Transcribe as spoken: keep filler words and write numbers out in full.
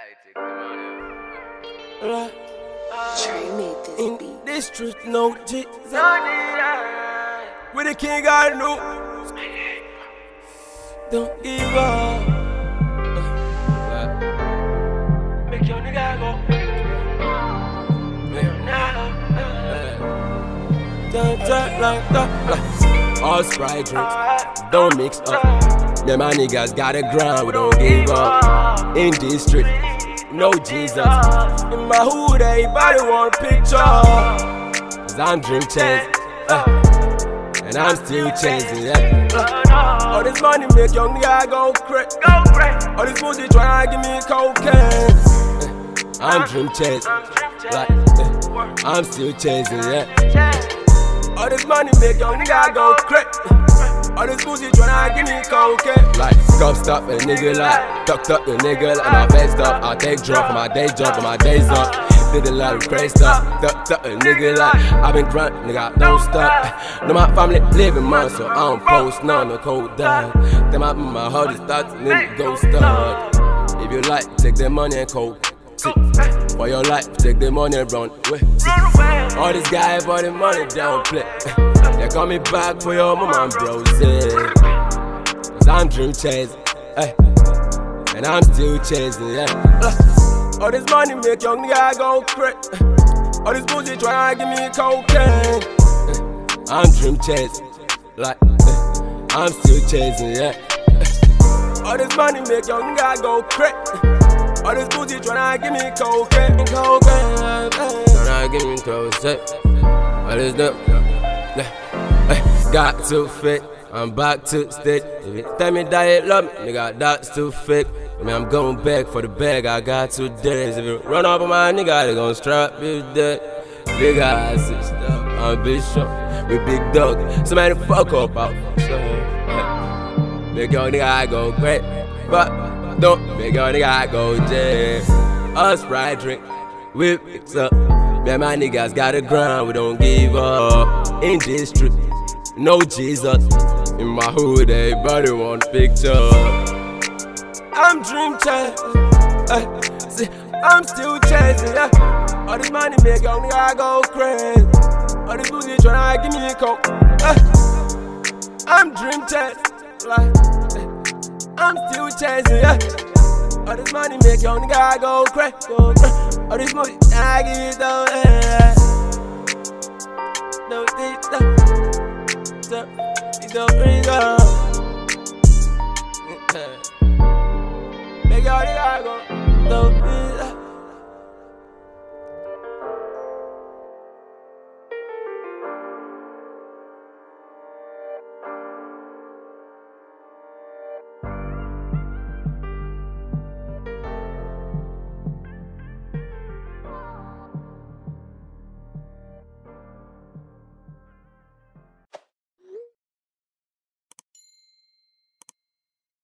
Trey made this in beat. this truth, no Jesus. With the king I know. Don't give up. Make your nigga go. Don't talk like that. All Sprite drinks, don't mix up. Them my niggas got a grind, we don't give up. In this street, no Jesus. In my hood, everybody want a picture. Cause I'm dream chasing, uh, and I'm still chasing, yeah. Uh, all this money make young nigga go crazy. All this pussy try to give me cocaine. Uh, I'm dream chasing, like, uh, I'm still chasing, yeah. All this money make young nigga go crazy. All this pussy tryna give me cocaine. Like, come stop a nigga like, tucked up the nigga like my face up. I take drop for my day job for my days up. Did a lot of crazy stuff, tucked up a nigga like, I been grunting, nigga, don't stop. Know my family living mine, so I don't post none, no cold down. Then my, my heart is starting, then it go start. If you like, take the money and cold. For your life, take the money and run away. All this guy for the money, don't play. They call me back for your mama and bros, yeah. Cause I'm dream chasing, ay, and I'm still chasing, yeah. uh, All this money make young nigga go crazy. All this bullshit try to give me cocaine. uh, I'm dream chasing, like, uh, I'm still chasing, yeah. uh, All this money make young nigga go crazy. All this booty tryna give me cocaine, cocaine, tryna give me cocaine. All this dumb, got too fake. I'm back to state. If you tell me that you love me, nigga, that's too fake. I mean, I'm going back for the bag. I got two days. If you run up on my nigga, they gon' strap you dead. Big ass sister, I'm big shot with big dog. Somebody fuck up out. Make your nigga go great, but don't make your nigga go jail. Us Sprite drink, we mix up. Man, my niggas got a grind, we don't give up. In this street, no Jesus. In my hood, everybody want a picture. I'm dream chasing, uh, see, I'm still chasing, yeah. All this money make your nigga go crazy. All this booty tryna give me a coke. uh, I'm dream chasing, like, I'm still chasing, yeah. All this money make young nigga go crazy. All this money, I give it down, yeah. Don't think that, it don't bring up. Make young nigga go.